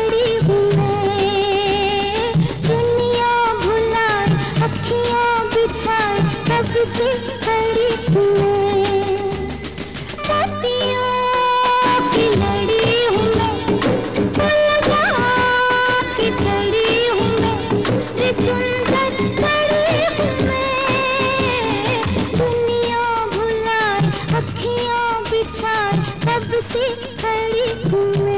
खड़ी हूँ मैं, दुनिया भुलाए अखियाँ बिछाए कब से खड़ी हूँ मैं। मोतियों की लड़ी हूँ मैं, लगा के चढ़ी हूँ मैं, रे सुंदर खड़ी हूँ मैं, दुनिया भुलाए अखियाँ बिछाए कब से खड़ी हूँ मैं।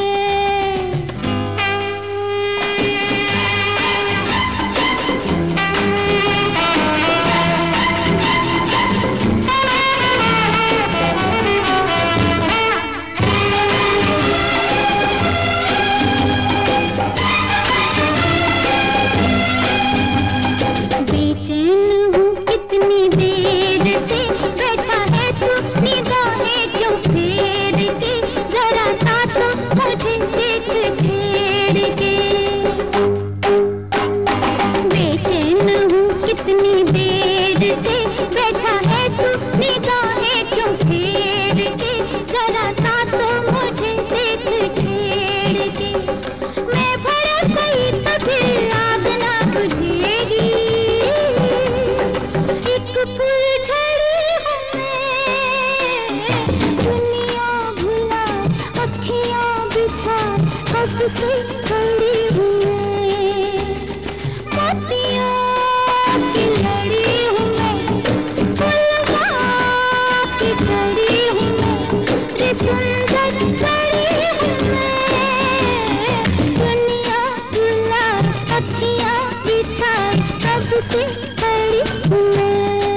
बेचैन हूँ कितनी देर से, बैठा है तू निगाहें क्यों फेर के, जरा सा तो मुझे देख छेड़ के। बेचैन हूँ कितनी देर से, बैठा है तू निगाहें क्यों फेर के, जरा सा तो मुझे देख छेड़ के। मैं भड़क गई तो फिर आग ना बुझेगी, एक फुलझड़ी हूँ मैं, दुनिया भुलाए अखियाँ बिछाए कब से खड़ी हूँ मैं। मोतियों की लड़ी हूँ मैं, लगा के चढ़ी हूँ मैं, रे सुंदर खड़ी हूँ मैं, दुनिया भुलाए अखियाँ बिछाए कब से खड़ी हूँ मैं।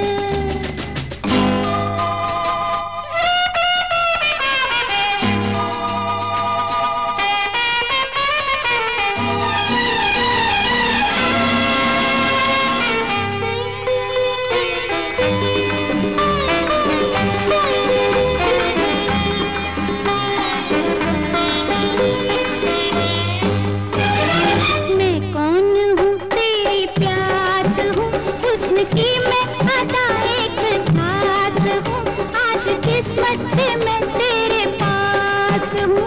मैं कौन हूँ तेरी प्यास हूँ, हुस्न की मैं अदा एक खास हूँ, आज किस्मत से मैं तेरे पास हूँ।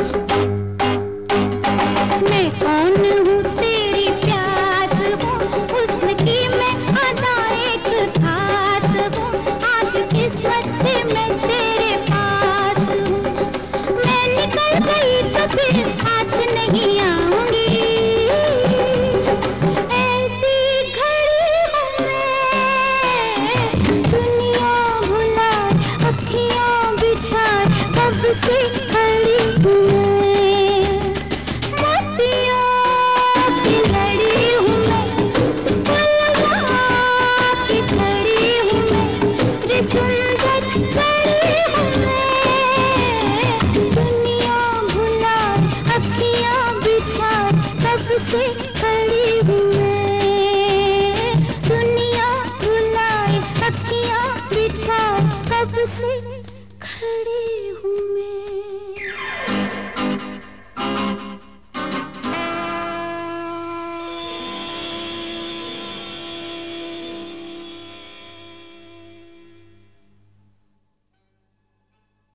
मैं कौन हूँ तेरी प्यास हूँ, हुस्न की मैं अदा एक खास हूँ, आज किस्मत से मैं तेरे पास हूँ। मैं निकल गई तो फिर हाथ नहीं आऊंगी, ऐसी घड़ी हूँ मैं, दुनिया भुलाए अखियाँ बिछाए कब से खड़ी हूँ मैं। मोतियों की लड़ी हूँ मैं, लगा के चढ़ी हूँ मैं, रे सुंदर खड़ी हूँ मैं, दुनिया भुलाए अखियाँ बिछाए कब से